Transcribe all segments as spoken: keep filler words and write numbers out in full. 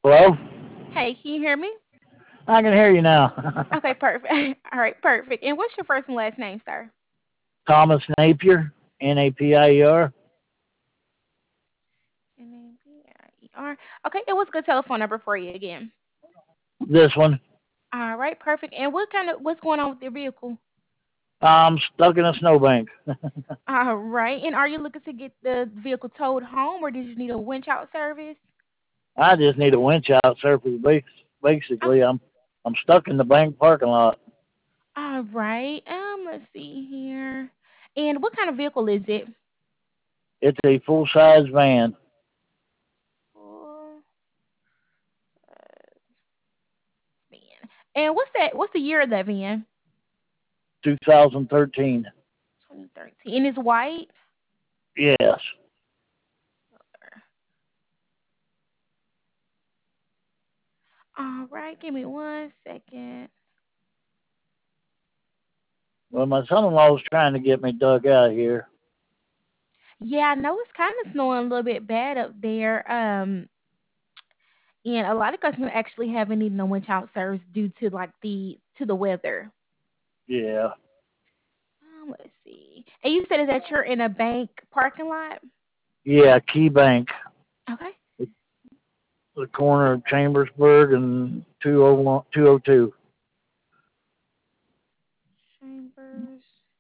Hello? Hey, can you hear me? I can hear you now. Okay, perfect. All right, perfect. And what's your first and last name, sir? Thomas Napier, N A P I E R. N A B I E R. Okay, and what's a good telephone number for you again? This one. All right, perfect. And what kind of what's going on with your vehicle? I'm stuck in a snowbank. All right. And are you looking to get the vehicle towed home, or did you need a winch out service? I just need a winch out surface. Basically, Okay. I'm I'm stuck in the bank parking lot. All right. Um, let's see here. And what kind of vehicle is it? It's a full size van, Full size van. And what's that? What's the year of that van? two thousand thirteen. twenty thirteen. And it's white. Yes. All right. Give me one second. Well, my son-in-law was trying to get me dug out here. Yeah, I know it's kind of snowing a little bit bad up there. Um, and a lot of customers actually haven't needed no winch out service due to like the to the weather. Yeah. Um, let's see. And you said that you're in a bank parking lot. Yeah, Key Bank, Okay. the corner of Chambersburg and two oh one, two oh two. Chambersburg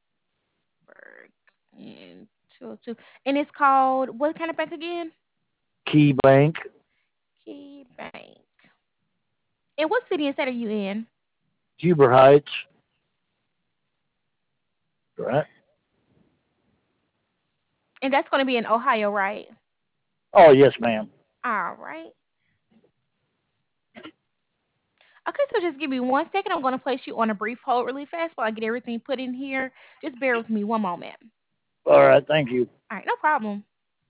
and two oh two. And it's called what kind of bank again? Key Bank, Key Bank. And what city and state are you in? Huber Heights. Right. And that's going to be in Ohio, right? Oh, yes, ma'am. All right. Okay, so just give me one second. I'm going to place you on a brief hold really fast while I get everything put in here. Just bear with me one moment. All right, thank you. All right, no problem.